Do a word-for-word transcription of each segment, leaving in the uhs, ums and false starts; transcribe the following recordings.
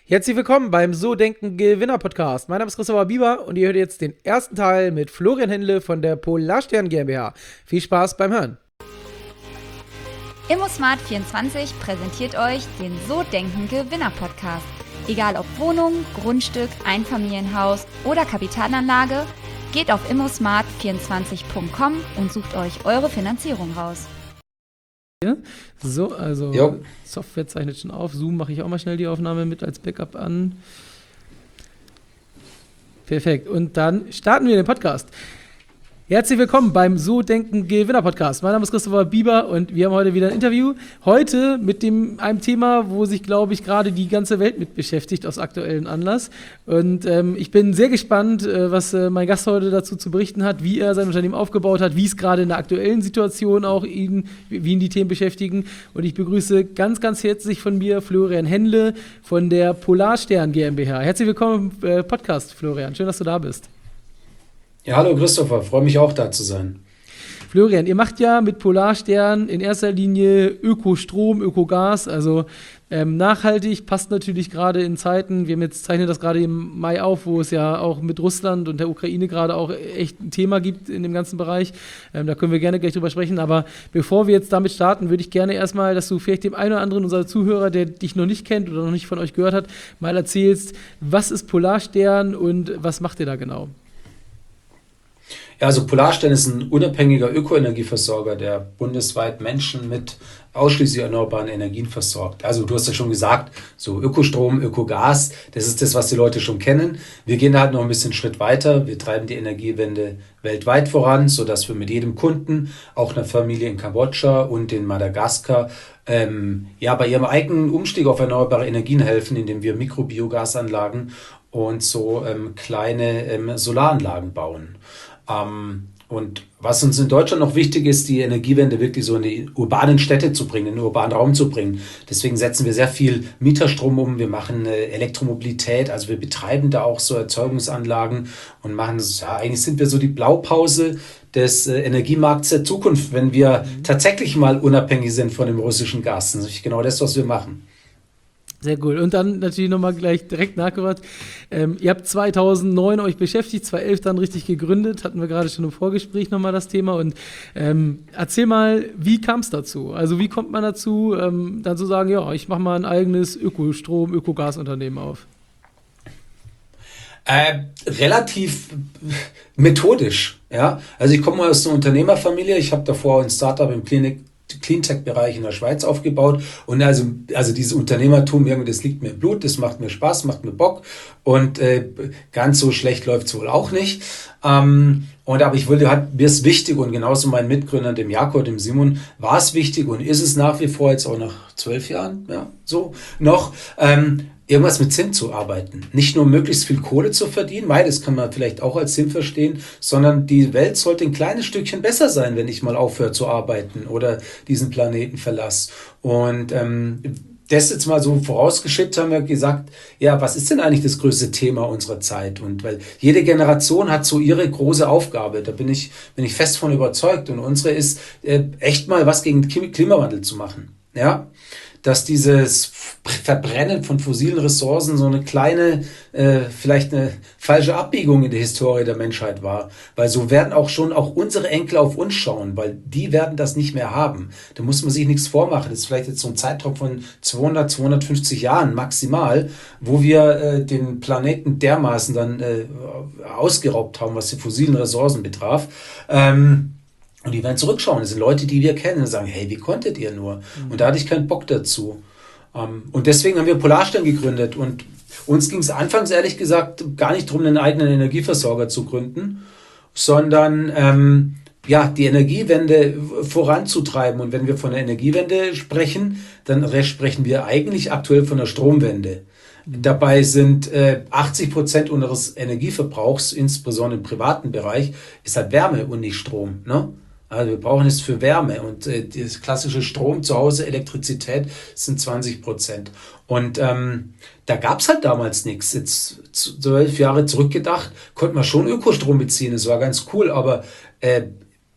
Herzlich willkommen beim So Denken Gewinner Podcast. Mein Name ist Christopher Bieber und ihr hört jetzt den ersten Teil mit Florian Händle von der Polarstern GmbH. Viel Spaß beim Hören. ImmoSmart vierundzwanzig präsentiert euch den So Denken Gewinner Podcast. Egal ob Wohnung, Grundstück, Einfamilienhaus oder Kapitalanlage, geht auf immosmart vierundzwanzig punkt com und sucht euch eure Finanzierung raus. So, also jo. Software zeichnet schon auf. Zoom mache ich auch mal schnell die Aufnahme mit als Backup an. Perfekt. Und dann starten wir den Podcast. Herzlich willkommen beim So Denken Gewinner Podcast. Mein Name ist Christopher Bieber und wir haben heute wieder ein Interview. Heute mit dem, einem Thema, wo sich, glaube ich, gerade die ganze Welt mit beschäftigt, aus aktuellem Anlass. Und ähm, ich bin sehr gespannt, äh, was äh, mein Gast heute dazu zu berichten hat, wie er sein Unternehmen aufgebaut hat, wie es gerade in der aktuellen Situation auch ihn, wie ihn die Themen beschäftigen. Und ich begrüße ganz, ganz herzlich von mir Florian Händle von der Polarstern GmbH. Herzlich willkommen im äh, Podcast, Florian. Schön, dass du da bist. Ja, hallo Christopher, freue mich auch da zu sein. Florian, ihr macht ja mit Polarstern in erster Linie Ökostrom, Ökogas, also ähm, nachhaltig, passt natürlich gerade in Zeiten, wir haben jetzt zeichnen das gerade im Mai auf, wo es ja auch mit Russland und der Ukraine gerade auch echt ein Thema gibt in dem ganzen Bereich. Ähm, da können wir gerne gleich drüber sprechen, aber bevor wir jetzt damit starten, würde ich gerne erstmal, dass du vielleicht dem einen oder anderen unserer Zuhörer, der dich noch nicht kennt oder noch nicht von euch gehört hat, mal erzählst, was ist Polarstern und was macht ihr da genau? Ja, also Polarstern ist ein unabhängiger Ökoenergieversorger, der bundesweit Menschen mit ausschließlich erneuerbaren Energien versorgt. Also du hast ja schon gesagt, so Ökostrom, Ökogas, das ist das, was die Leute schon kennen. Wir gehen halt noch ein bisschen einen Schritt weiter. Wir treiben die Energiewende weltweit voran, sodass wir mit jedem Kunden, auch einer Familie in Kambodscha und in Madagaskar, ähm, ja, bei ihrem eigenen Umstieg auf erneuerbare Energien helfen, indem wir Mikrobiogasanlagen und so ähm, kleine ähm, Solaranlagen bauen. Um, und was uns in Deutschland noch wichtig ist, die Energiewende wirklich so in die urbanen Städte zu bringen, in den urbanen Raum zu bringen. Deswegen setzen wir sehr viel Mieterstrom um. Wir machen äh, Elektromobilität, also wir betreiben da auch so Erzeugungsanlagen und machen, ja, eigentlich sind wir so die Blaupause des äh, Energiemarkts der Zukunft, wenn wir mhm. tatsächlich mal unabhängig sind von dem russischen Gas. Das ist genau das, was wir machen. Sehr cool. Und dann natürlich nochmal gleich direkt nachgefragt. Ähm, ihr habt zweitausendneun euch beschäftigt, zweitausendelf dann richtig gegründet, hatten wir gerade schon im Vorgespräch nochmal das Thema. Und ähm, erzähl mal, wie kam es dazu? Also wie kommt man dazu, ähm, dann zu sagen, ja, ich mache mal ein eigenes Ökostrom-, Ökogasunternehmen auf? Äh, relativ methodisch, ja. Also ich komme mal aus einer Unternehmerfamilie. Ich habe davor ein Startup im Klinik Cleantech-Bereich in der Schweiz aufgebaut und also, also dieses Unternehmertum, irgendwie, das liegt mir im Blut, das macht mir Spaß, macht mir Bock und äh, ganz so schlecht läuft es wohl auch nicht. Ähm, und aber ich wollte, hat mir ist wichtig und genauso meinen Mitgründern, dem Jakob, dem Simon, war es wichtig und ist es nach wie vor jetzt auch nach zwölf Jahren, ja, so noch, ähm, irgendwas mit Sinn zu arbeiten. Nicht nur möglichst viel Kohle zu verdienen, weil das kann man vielleicht auch als Sinn verstehen, sondern die Welt sollte ein kleines Stückchen besser sein, wenn ich mal aufhöre zu arbeiten oder diesen Planeten verlasse. Und ähm, das jetzt mal so vorausgeschickt, haben wir gesagt, ja, was ist denn eigentlich das größte Thema unserer Zeit? Und weil jede Generation hat so ihre große Aufgabe, da bin ich, bin ich fest von überzeugt. Und unsere ist, äh, echt mal was gegen den Klimawandel zu machen. Ja, dass dieses Verbrennen von fossilen Ressourcen so eine kleine, äh, vielleicht eine falsche Abbiegung in der Historie der Menschheit war. Weil so werden auch schon auch unsere Enkel auf uns schauen, weil die werden das nicht mehr haben. Da muss man sich nichts vormachen. Das ist vielleicht jetzt so ein Zeitraum von zweihundert, zweihundertfünfzig Jahren maximal, wo wir äh, den Planeten dermaßen dann äh, ausgeraubt haben, was die fossilen Ressourcen betraf. Ähm, Und die werden zurückschauen. Das sind Leute, die wir kennen und sagen, hey, wie konntet ihr nur? Mhm. Und da hatte ich keinen Bock dazu. Und deswegen haben wir Polarstern gegründet. Und uns ging es anfangs, ehrlich gesagt, gar nicht darum, einen eigenen Energieversorger zu gründen, sondern ähm, ja, die Energiewende voranzutreiben. Und wenn wir von der Energiewende sprechen, dann sprechen wir eigentlich aktuell von der Stromwende. Dabei sind äh, achtzig Prozent unseres Energieverbrauchs, insbesondere im privaten Bereich, ist halt Wärme und nicht Strom, ne? Also wir brauchen es für Wärme und äh, das klassische Strom zu Hause, Elektrizität sind zwanzig Prozent. Und ähm, da gab es halt damals nichts. Jetzt zwölf Jahre zurückgedacht, konnte man schon Ökostrom beziehen, das war ganz cool, aber äh,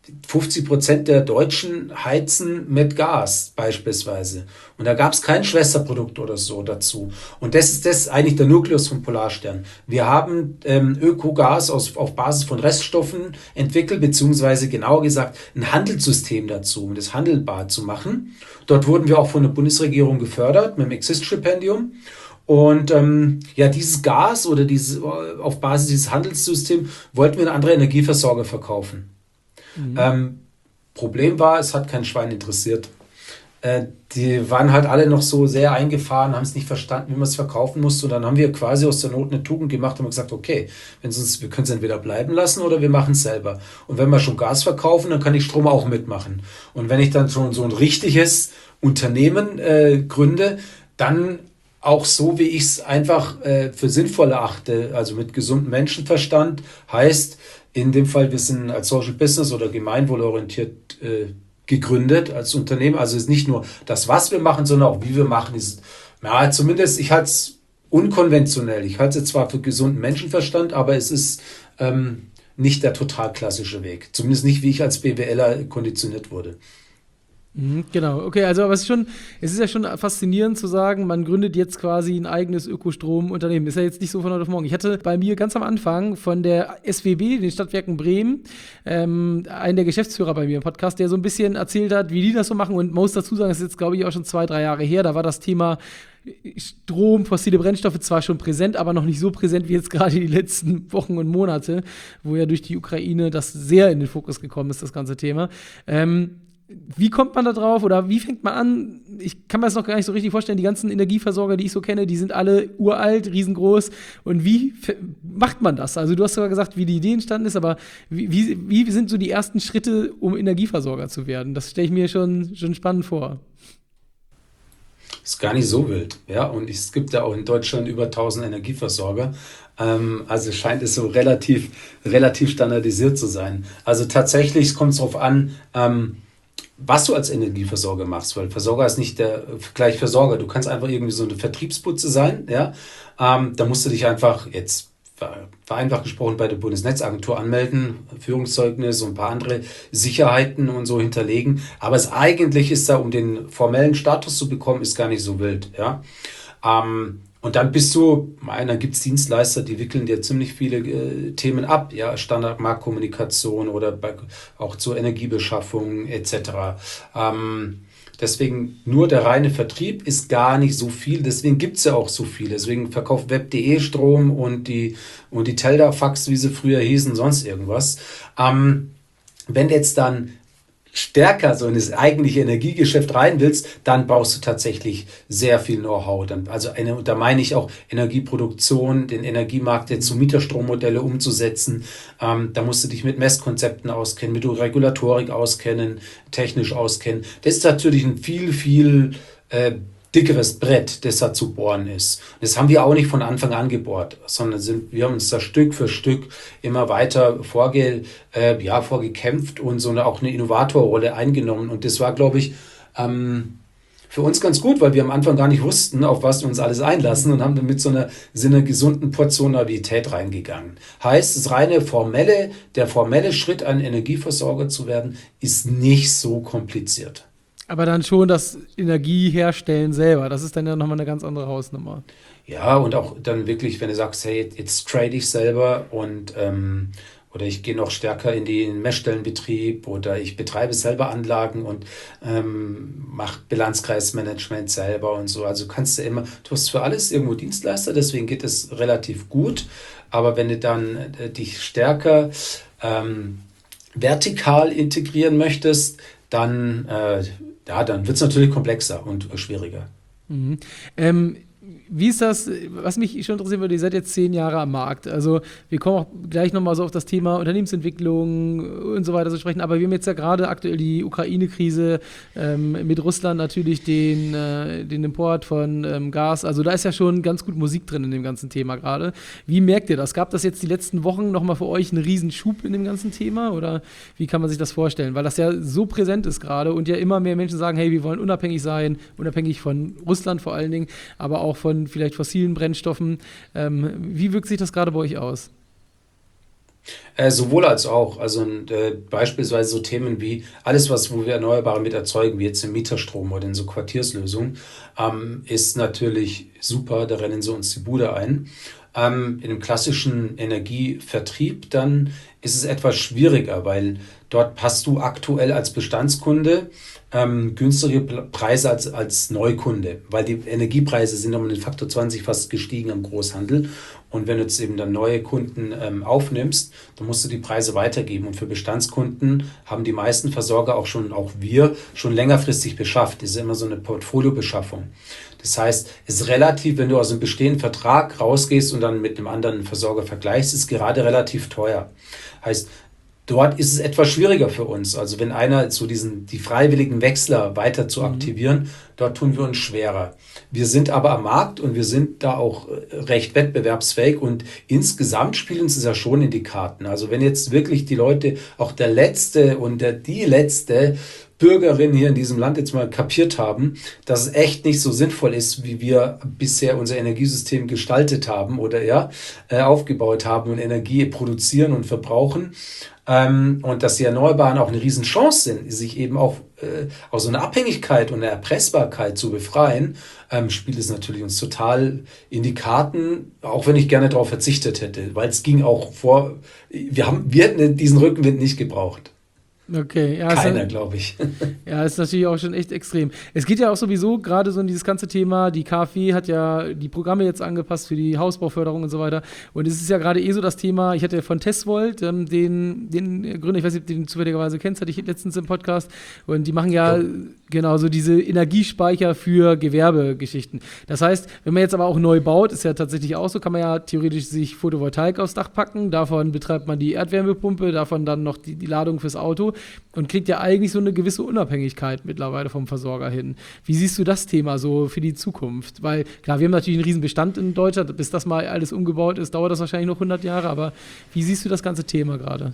fünfzig Prozent der Deutschen heizen mit Gas beispielsweise. Und da gab es kein Schwesterprodukt oder so dazu. Und das ist das ist eigentlich der Nukleus vom Polarstern. Wir haben ähm, Ökogas aus, auf Basis von Reststoffen entwickelt, beziehungsweise genauer gesagt ein Handelssystem dazu, um das handelbar zu machen. Dort wurden wir auch von der Bundesregierung gefördert mit dem Exist-Stipendium. Und ähm, ja, dieses Gas oder dieses, auf Basis dieses Handelssystems wollten wir an andere Energieversorger verkaufen. Mhm. Ähm, Problem war, es hat kein Schwein interessiert. Äh, die waren halt alle noch so sehr eingefahren, haben es nicht verstanden, wie man es verkaufen musste. Und dann haben wir quasi aus der Not eine Tugend gemacht und haben gesagt, okay, wenn uns, wir können es entweder bleiben lassen oder wir machen es selber. Und wenn wir schon Gas verkaufen, dann kann ich Strom auch mitmachen. Und wenn ich dann schon so ein richtiges Unternehmen äh, gründe, dann auch so, wie ich es einfach äh, für sinnvoll erachte, also mit gesundem Menschenverstand, heißt, in dem Fall, wir sind als Social Business oder gemeinwohlorientiert äh, gegründet als Unternehmen. Also es ist nicht nur das, was wir machen, sondern auch wie wir machen. Ist, ja, zumindest, ich halte es unkonventionell. Ich halte es zwar für gesunden Menschenverstand, aber es ist ähm, nicht der total klassische Weg. Zumindest nicht, wie ich als BWLer konditioniert wurde. Genau, okay, also aber es ist schon, es ist ja schon faszinierend zu sagen, man gründet jetzt quasi ein eigenes Ökostromunternehmen. Ist ja jetzt nicht so von heute auf morgen. Ich hatte bei mir ganz am Anfang von der S W B, den Stadtwerken Bremen, ähm, einen der Geschäftsführer bei mir im Podcast, der so ein bisschen erzählt hat, wie die das so machen. Und man muss dazu sagen, das ist jetzt, glaube ich, auch schon zwei, drei Jahre her. Da war das Thema Strom, fossile Brennstoffe zwar schon präsent, aber noch nicht so präsent wie jetzt gerade die letzten Wochen und Monate, wo ja durch die Ukraine das sehr in den Fokus gekommen ist, das ganze Thema. Ähm, Wie kommt man da drauf oder wie fängt man an? Ich kann mir das noch gar nicht so richtig vorstellen. Die ganzen Energieversorger, die ich so kenne, die sind alle uralt, riesengroß. Und wie f- macht man das? Also du hast sogar gesagt, wie die Idee entstanden ist, aber wie, wie, wie sind so die ersten Schritte, um Energieversorger zu werden? Das stelle ich mir schon, schon spannend vor. Ist gar nicht so wild, ja. Und es gibt ja auch in Deutschland über tausend Energieversorger. Ähm, also scheint es so relativ, relativ standardisiert zu sein. Also tatsächlich kommt es darauf an, ähm, was du als Energieversorger machst, weil Versorger ist nicht der gleich Versorger. Du kannst einfach irgendwie so eine Vertriebsputze sein, ja. Ähm, da musst du dich einfach jetzt vereinfacht gesprochen bei der Bundesnetzagentur anmelden, Führungszeugnis und ein paar andere Sicherheiten und so hinterlegen. Aber es eigentlich ist da, um den formellen Status zu bekommen, ist gar nicht so wild, ja. Ähm, Und dann bist du, dann gibt es Dienstleister, die wickeln dir ziemlich viele äh, Themen ab, ja, Standardmarktkommunikation oder bei, auch zur Energiebeschaffung et cetera. Ähm, deswegen nur der reine Vertrieb ist gar nicht so viel, deswegen gibt es ja auch so viel. Deswegen verkauft web punkt de Strom und die, und die Teldafax, wie sie früher hießen, sonst irgendwas. Ähm, wenn jetzt dann stärker so in das eigentliche Energiegeschäft rein willst, dann brauchst du tatsächlich sehr viel Know-how. Dann, also eine, da meine ich auch Energieproduktion, den Energiemarkt jetzt zu Mieterstrommodelle umzusetzen. Ähm, da musst du dich mit Messkonzepten auskennen, mit Regulatorik auskennen, technisch auskennen. Das ist natürlich ein viel, viel äh, dickeres Brett, das da zu bohren ist. Das haben wir auch nicht von Anfang an gebohrt, sondern sind, wir haben uns da Stück für Stück immer weiter vorge, äh, ja, vorgekämpft und so eine, auch eine Innovatorrolle eingenommen. Und das war, glaube ich, ähm, für uns ganz gut, weil wir am Anfang gar nicht wussten, auf was wir uns alles einlassen und haben dann mit so einer, so einer gesunden Portion Naivität reingegangen. Heißt, das reine formelle, der formelle Schritt, ein Energieversorger zu werden, ist nicht so kompliziert. Aber dann schon das Energieherstellen selber, das ist dann ja nochmal eine ganz andere Hausnummer. Ja, und auch dann wirklich, wenn du sagst, hey, jetzt trade ich selber und ähm, oder ich gehe noch stärker in den Messstellenbetrieb oder ich betreibe selber Anlagen und ähm, mache Bilanzkreismanagement selber und so. Also kannst du immer, du hast für alles irgendwo Dienstleister, deswegen geht es relativ gut. Aber wenn du dann äh, dich stärker ähm, vertikal integrieren möchtest, dann äh, ja, dann wird es natürlich komplexer und schwieriger. Mhm. Ähm, wie ist das, was mich schon interessieren würde, ihr seid jetzt zehn Jahre am Markt, also wir kommen auch gleich nochmal so auf das Thema Unternehmensentwicklung und so weiter zu sprechen, aber wir haben jetzt ja gerade aktuell die Ukraine-Krise, ähm, mit Russland natürlich den, äh, den Import von ähm, Gas, also da ist ja schon ganz gut Musik drin in dem ganzen Thema gerade. Wie merkt ihr das? Gab das jetzt die letzten Wochen nochmal für euch einen riesen Schub in dem ganzen Thema oder wie kann man sich das vorstellen? Weil das ja so präsent ist gerade und ja immer mehr Menschen sagen, hey, wir wollen unabhängig sein, unabhängig von Russland vor allen Dingen, aber auch von vielleicht fossilen Brennstoffen. Ähm, wie wirkt sich das gerade bei euch aus? Äh, sowohl als auch. Also äh, beispielsweise so Themen wie alles, was wo wir Erneuerbare mit erzeugen, wie jetzt im Mieterstrom oder in so Quartierslösungen, ähm, ist natürlich super. Da rennen sie uns die Bude ein. Ähm, in einem klassischen Energievertrieb dann ist es etwas schwieriger, weil dort hast du aktuell als Bestandskunde ähm, günstigere Preise als, als Neukunde, weil die Energiepreise sind um den Faktor zwanzig fast gestiegen am Großhandel. Und wenn du jetzt eben dann neue Kunden ähm, aufnimmst, dann musst du die Preise weitergeben. Und für Bestandskunden haben die meisten Versorger auch schon, auch wir, schon längerfristig beschafft. Das ist immer so eine Portfoliobeschaffung. Das heißt, es ist relativ, wenn du aus einem bestehenden Vertrag rausgehst und dann mit einem anderen Versorger vergleichst, ist gerade relativ teuer. Heißt, dort ist es etwas schwieriger für uns. Also wenn einer so diesen, die freiwilligen Wechsler weiter zu aktivieren, mhm. dort tun wir uns schwerer. Wir sind aber am Markt und wir sind da auch recht wettbewerbsfähig und insgesamt spielen uns das ja schon in die Karten. Also wenn jetzt wirklich die Leute, auch der letzte und der, die letzte Bürgerin hier in diesem Land jetzt mal kapiert haben, dass es echt nicht so sinnvoll ist, wie wir bisher unser Energiesystem gestaltet haben oder ja, äh, aufgebaut haben und Energie produzieren und verbrauchen. Ähm, und dass die Erneuerbaren auch eine Riesenchance sind, sich eben auch äh, aus so einer Abhängigkeit und einer Erpressbarkeit zu befreien, ähm, spielt es natürlich uns total in die Karten, auch wenn ich gerne darauf verzichtet hätte, weil es ging auch vor, wir haben, wir hätten diesen Rückenwind nicht gebraucht. Okay, ja, Keiner, glaube ich. Ja, ist natürlich auch schon echt extrem. Es geht ja auch sowieso gerade so in dieses ganze Thema, die KfW hat ja die Programme jetzt angepasst für die Hausbauförderung und so weiter. Und es ist ja gerade eh so das Thema, ich hatte von Tesvolt, ähm, den, den Gründer, ich weiß nicht, ob du den zufälligerweise kennst, hatte ich letztens im Podcast. Und die machen ja, ja. genau so diese Energiespeicher für Gewerbegeschichten. Das heißt, wenn man jetzt aber auch neu baut, ist ja tatsächlich auch so, kann man ja theoretisch sich Photovoltaik aufs Dach packen, davon betreibt man die Erdwärmepumpe, davon dann noch die, die Ladung fürs Auto. Und kriegt ja eigentlich so eine gewisse Unabhängigkeit mittlerweile vom Versorger hin. Wie siehst du das Thema so für die Zukunft? Weil, klar, wir haben natürlich einen riesen Bestand in Deutschland. Bis das mal alles umgebaut ist, dauert das wahrscheinlich noch hundert Jahre. Aber wie siehst du das ganze Thema gerade?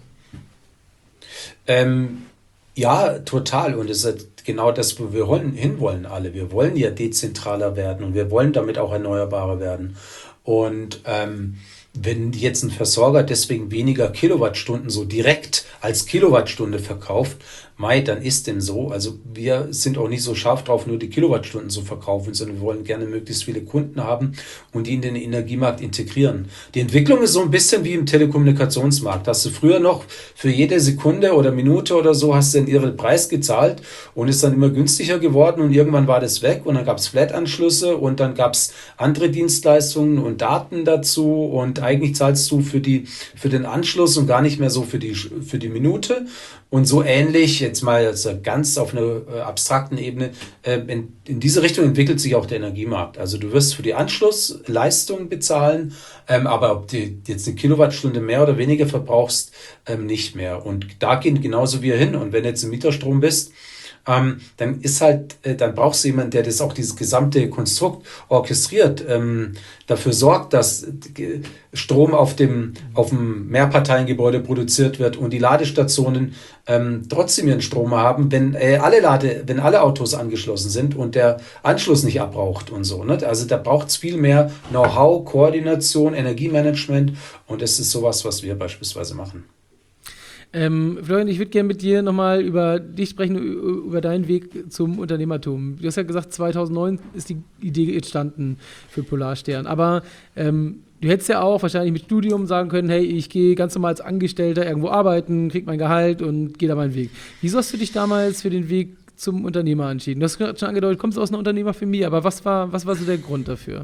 Ähm, ja, total. Und es ist genau das, wo wir hinwollen alle. Wir wollen ja dezentraler werden und wir wollen damit auch erneuerbarer werden. Und ähm, wenn jetzt ein Versorger deswegen weniger Kilowattstunden so direkt als Kilowattstunde verkauft, mei, dann ist dem so. Also wir sind auch nicht so scharf drauf, nur die Kilowattstunden zu verkaufen, sondern wir wollen gerne möglichst viele Kunden haben und die in den Energiemarkt integrieren. Die Entwicklung ist so ein bisschen wie im Telekommunikationsmarkt. Hast du früher noch für jede Sekunde oder Minute oder so hast du einen irren Preis gezahlt und ist dann immer günstiger geworden und irgendwann war das weg und dann gab es Flat-Anschlüsse und dann gab es andere Dienstleistungen und Daten dazu und eigentlich zahlst du für die für den Anschluss und gar nicht mehr so für die für die Minute. Und so ähnlich, jetzt mal also ganz auf einer äh, abstrakten Ebene, äh, in, in diese Richtung entwickelt sich auch der Energiemarkt. Also du wirst für die Anschlussleistung bezahlen, ähm, aber ob du jetzt eine Kilowattstunde mehr oder weniger verbrauchst, ähm, nicht mehr. Und da gehen genauso wir hin. Und wenn du jetzt im Mieterstrom bist, ähm, dann ist halt, äh, dann brauchst du jemanden, der das auch dieses gesamte Konstrukt orchestriert, ähm, dafür sorgt, dass Strom auf dem, auf dem Mehrparteiengebäude produziert wird und die Ladestationen ähm, trotzdem ihren Strom haben, wenn äh, alle Lade, wenn alle Autos angeschlossen sind und der Anschluss nicht abbraucht und so. Ne? Also da braucht es viel mehr Know-how, Koordination, Energiemanagement und das ist sowas, was wir beispielsweise machen. Ähm, Florian, ich würde gerne mit dir nochmal über dich sprechen, über deinen Weg zum Unternehmertum. Du hast ja gesagt, zweitausendneun ist die Idee entstanden für Polarstern. Aber ähm, du hättest ja auch wahrscheinlich mit Studium sagen können, hey, ich gehe ganz normal als Angestellter irgendwo arbeiten, krieg mein Gehalt und gehe da meinen Weg. Wieso hast du dich damals für den Weg zum Unternehmer entschieden? Du hast gerade schon angedeutet, du kommst aus einer Unternehmerfamilie, aber was war, was war so der Grund dafür?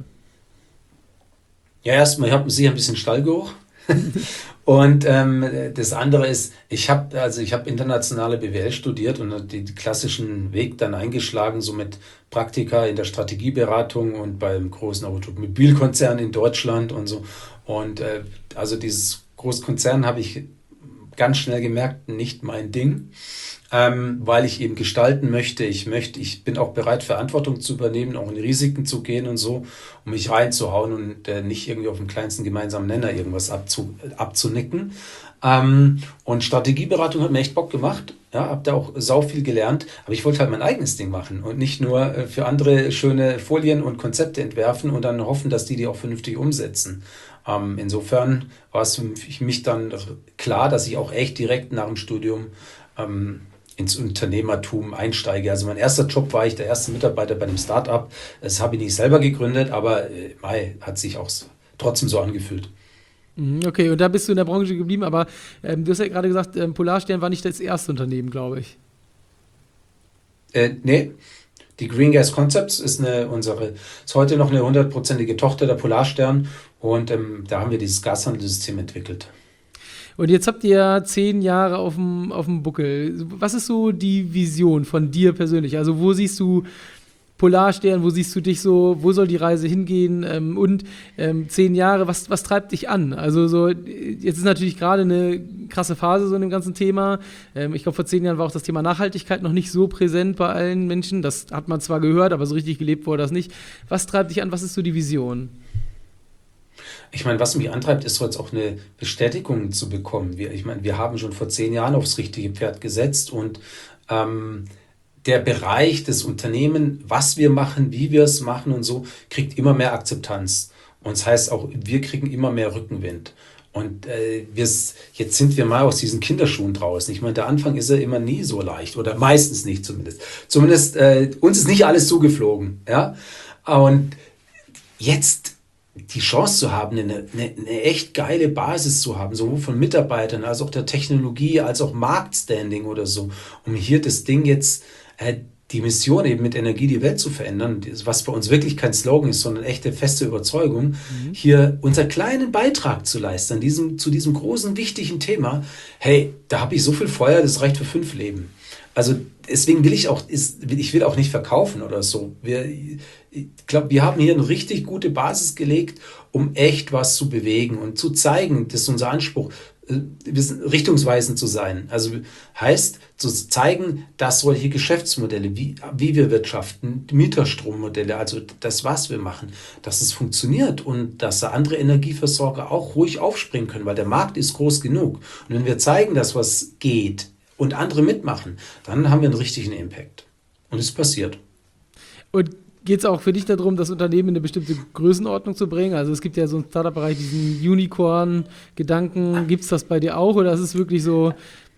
Ja, erstmal, ich habe sicher ein bisschen Stallgeruch. Und ähm, das andere ist, ich habe also ich habe internationale B W L studiert und den klassischen Weg dann eingeschlagen, so mit Praktika in der Strategieberatung und beim großen Automobilkonzern in Deutschland und so. Und äh, also dieses Großkonzern habe ich ganz schnell gemerkt, nicht mein Ding. Ähm, weil ich eben gestalten möchte. Ich möchte, ich bin auch bereit, Verantwortung zu übernehmen, auch in Risiken zu gehen und so, um mich reinzuhauen und äh, nicht irgendwie auf dem kleinsten gemeinsamen Nenner irgendwas abzu, abzunicken. Ähm, und Strategieberatung hat mir echt Bock gemacht. Ja, habe da auch sau viel gelernt, aber ich wollte halt mein eigenes Ding machen und nicht nur äh, für andere schöne Folien und Konzepte entwerfen und dann hoffen, dass die die auch vernünftig umsetzen. Ähm, insofern war es für mich dann klar, dass ich auch echt direkt nach dem Studium ähm, ins Unternehmertum einsteige. Also mein erster Job war ich der erste Mitarbeiter bei einem Start-up. Das habe ich nicht selber gegründet, aber äh, mei, hat sich auch trotzdem so angefühlt. Okay, und da bist du in der Branche geblieben, aber ähm, du hast ja gerade gesagt, ähm, Polarstern war nicht das erste Unternehmen, glaube ich. Äh, nee, die Green Gas Concepts ist eine, unsere, ist heute noch eine hundertprozentige Tochter der Polarstern und ähm, da haben wir dieses Gashandelssystem entwickelt. Und jetzt habt ihr zehn Jahre auf dem, auf dem Buckel. Was ist so die Vision von dir persönlich? Also wo siehst du Polarstern, wo siehst du dich so, wo soll die Reise hingehen? Ähm, und ähm, zehn Jahre, was, was treibt dich an? Also so, jetzt ist natürlich gerade eine krasse Phase so in dem ganzen Thema. Ähm, ich glaube, vor zehn Jahren war auch das Thema Nachhaltigkeit noch nicht so präsent bei allen Menschen. Das hat man zwar gehört, aber so richtig gelebt wurde das nicht. Was treibt dich an? Was ist so die Vision? Ich meine, was mich antreibt, ist jetzt auch eine Bestätigung zu bekommen. Wir, ich meine, wir haben schon vor zehn Jahren aufs richtige Pferd gesetzt und ähm, der Bereich des Unternehmens, was wir machen, wie wir es machen und so, kriegt immer mehr Akzeptanz. Und das heißt auch, wir kriegen immer mehr Rückenwind. Und äh, jetzt sind wir mal aus diesen Kinderschuhen draußen. Ich meine, der Anfang ist ja immer nie so leicht oder meistens nicht zumindest. Zumindest äh, uns ist nicht alles zugeflogen. Ja? Und jetzt die Chance zu haben, eine, eine, eine echt geile Basis zu haben, sowohl von Mitarbeitern als auch der Technologie, als auch Marktstanding oder so, um hier das Ding jetzt, äh, die Mission eben mit Energie die Welt zu verändern, was bei uns wirklich kein Slogan ist, sondern echte feste Überzeugung, mhm. hier unseren kleinen Beitrag zu leisten an diesem, zu diesem großen, wichtigen Thema. Hey, da habe ich so viel Feuer, das reicht für fünf Leben. Also deswegen will ich auch, ist, ich will auch nicht verkaufen oder so. Wir, ich glaube, wir haben hier eine richtig gute Basis gelegt, um echt was zu bewegen und zu zeigen, das ist unser Anspruch, richtungsweisend zu sein. Also heißt, zu zeigen, dass solche Geschäftsmodelle, wie, wie wir wirtschaften, Mieterstrommodelle, also das, was wir machen, dass es funktioniert und dass da andere Energieversorger auch ruhig aufspringen können, weil der Markt ist groß genug. Und wenn wir zeigen, dass was geht, und andere mitmachen, dann haben wir einen richtigen Impact. Und es passiert. Und geht es auch für dich darum, das Unternehmen in eine bestimmte Größenordnung zu bringen? Also es gibt ja so im Startup-Bereich diesen Unicorn-Gedanken. Gibt es das bei dir auch oder ist es wirklich so?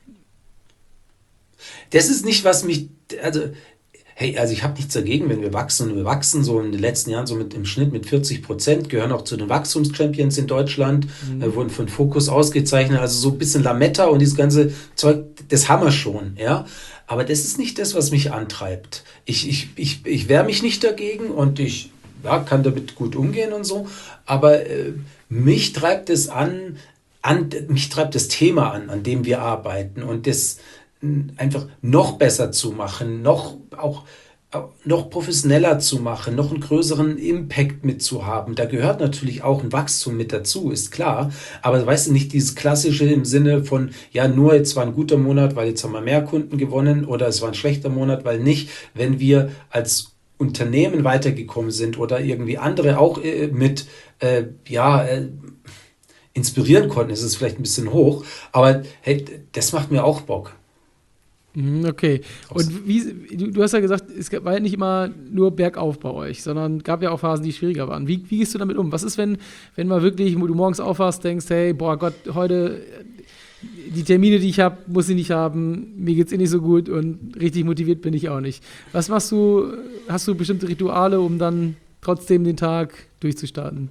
Das ist nicht, was mich, also hey, also ich habe nichts dagegen, wenn wir wachsen und wir wachsen so in den letzten Jahren so mit im Schnitt mit vierzig Prozent, gehören auch zu den Wachstumschampions in Deutschland, mhm. äh, wurden von Focus ausgezeichnet, also so ein bisschen Lametta und dieses ganze Zeug, das haben wir schon, ja. Aber das ist nicht das, was mich antreibt. Ich, ich, ich, ich wehre mich nicht dagegen und ich ja, kann damit gut umgehen und so, aber äh, mich treibt es an, an, mich treibt das Thema an, an dem wir arbeiten und das einfach noch besser zu machen, noch auch noch professioneller zu machen, noch einen größeren Impact mitzuhaben. Da gehört natürlich auch ein Wachstum mit dazu, ist klar. Aber weißt du, nicht dieses klassische im Sinne von, ja, nur jetzt war ein guter Monat, weil jetzt haben wir mehr Kunden gewonnen oder es war ein schlechter Monat, weil nicht, wenn wir als Unternehmen weitergekommen sind oder irgendwie andere auch äh, mit, äh, ja, äh, inspirieren konnten, ist es vielleicht ein bisschen hoch, aber hey, das macht mir auch Bock. Okay. Und wie, du, du hast ja gesagt, es war ja nicht immer nur bergauf bei euch, sondern gab ja auch Phasen, die schwieriger waren. Wie, wie gehst du damit um? Was ist, wenn, wenn mal wirklich, du morgens aufwachst, denkst, hey, boah Gott, heute die Termine, die ich habe, muss ich nicht haben, mir geht's eh nicht so gut und richtig motiviert bin ich auch nicht. Was machst du, hast du bestimmte Rituale, um dann trotzdem den Tag durchzustarten?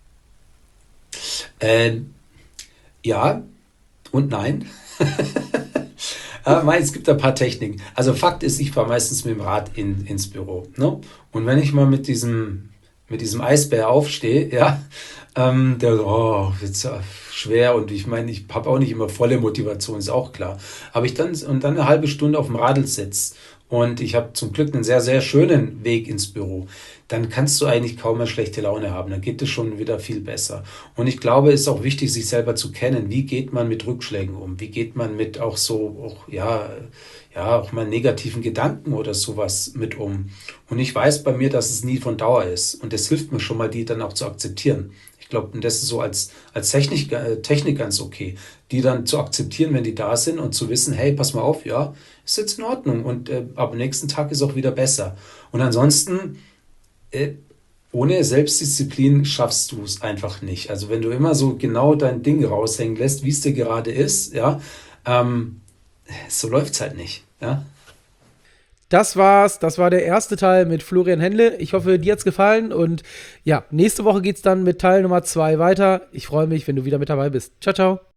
Ähm, ja und nein. Aber es gibt ein paar Techniken. Also Fakt ist, ich fahre meistens mit dem Rad in, ins Büro. Ne? Und wenn ich mal mit diesem, mit diesem Eisbär aufstehe, ja, ähm, der so, oh, jetzt äh, schwer und ich meine, ich habe auch nicht immer volle Motivation, ist auch klar. Aber ich dann und dann eine halbe Stunde auf dem Radl sitze und ich habe zum Glück einen sehr, sehr schönen Weg ins Büro, dann kannst du eigentlich kaum mehr schlechte Laune haben. Dann geht es schon wieder viel besser. Und ich glaube, es ist auch wichtig, sich selber zu kennen. Wie geht man mit Rückschlägen um? Wie geht man mit auch so, auch, ja, ja, auch mal negativen Gedanken oder sowas mit um? Und ich weiß bei mir, dass es nie von Dauer ist. Und das hilft mir schon mal, die dann auch zu akzeptieren. Ich glaube, und das ist so als, als Technik, äh, Technik ganz okay, die dann zu akzeptieren, wenn die da sind und zu wissen, hey, pass mal auf, ja, ist jetzt in Ordnung und äh, ab dem nächsten Tag ist auch wieder besser. Und ansonsten, äh, ohne Selbstdisziplin schaffst du es einfach nicht. Also wenn du immer so genau dein Ding raushängen lässt, wie es dir gerade ist, ja, ähm, so läuft es halt nicht, ja. Das war's. Das war der erste Teil mit Florian Henle. Ich hoffe, dir hat's gefallen. Und ja, nächste Woche geht's dann mit Teil Nummer zwei weiter. Ich freue mich, wenn du wieder mit dabei bist. Ciao, ciao.